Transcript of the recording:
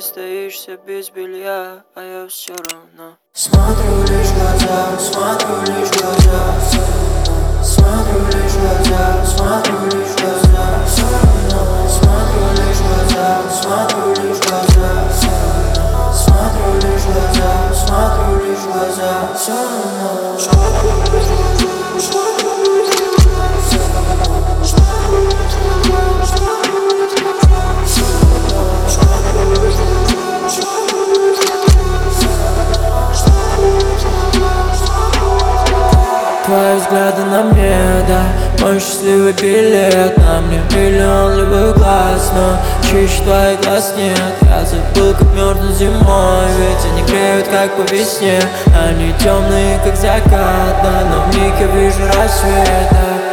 остаешься без белья, а я все равно смотрю лишь глаза, смотрю лишь глаза, смотрю лишь глаза, смотрю лишь глаза, смотрю лишь глаза, смотрю лишь глаза, смотрю лишь глаза, смотрю лишь глаза, твои взгляды на мне, да, мой счастливый билет. На мне миллион любых глаз, но чище твоих глаз нет. Я забыл, как мерзну зимой, ведь они греют, как по весне. Они темные, как закат, да, но в них я вижу рассвет, да.